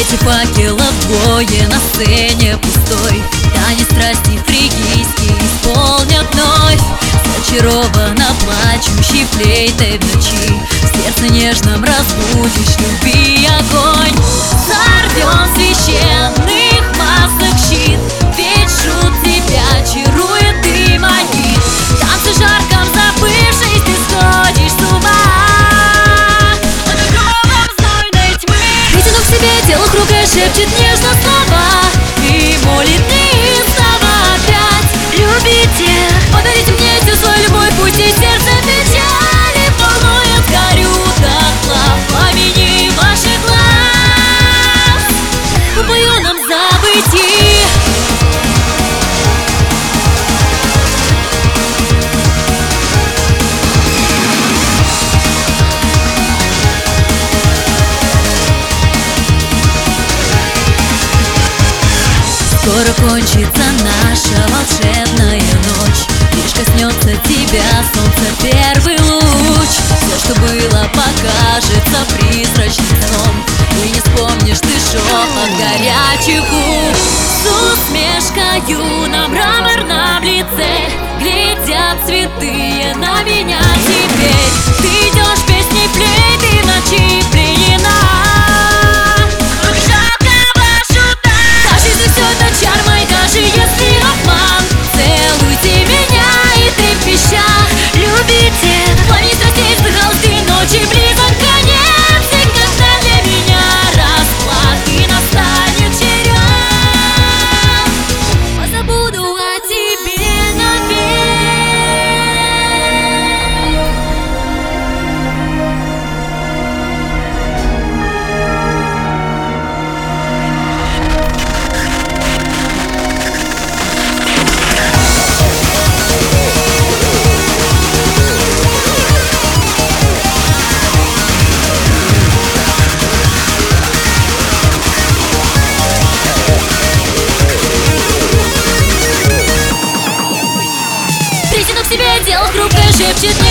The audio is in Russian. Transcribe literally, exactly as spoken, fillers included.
свете факелов двое на сцене пустой. Танец страсти фригийский исполнят вновь. Зачарованно плачущий флейтой в ночи, в сердце нежном разбудишь любви огонь. Сорвем священных масок щит, ведь шут тебя чарует и манит. В танце жарком забывшись, ты сходишь с ума под окровом знойной тьмы. Притянув к себе, тело хрупкое шепчет нежно слова и молит неистово опять: любите, подарите мне всю свою любовь, пусть и сердце печали волнует, горю дотла в пламени ваших глаз. Упою нам забытие. Скоро кончится наша волшебная ночь, лишь коснется тебя солнце первый луч. Все, что было, покажется призрачным сном, и не вспомнишь ты шепот горячих губ. С усмешкою на мраморном лице глядят святые на меня теперь. Ты идешь песней флейты в ночи пленена. Даже если обман, целуйте меня и трепеща. Любите, пламя страстей вздыхал ты ночи, близок конец, и когда для меня расплаты настанет черед, позабуду о тебе навек. Притянув к себе, тело хрупкое шепчет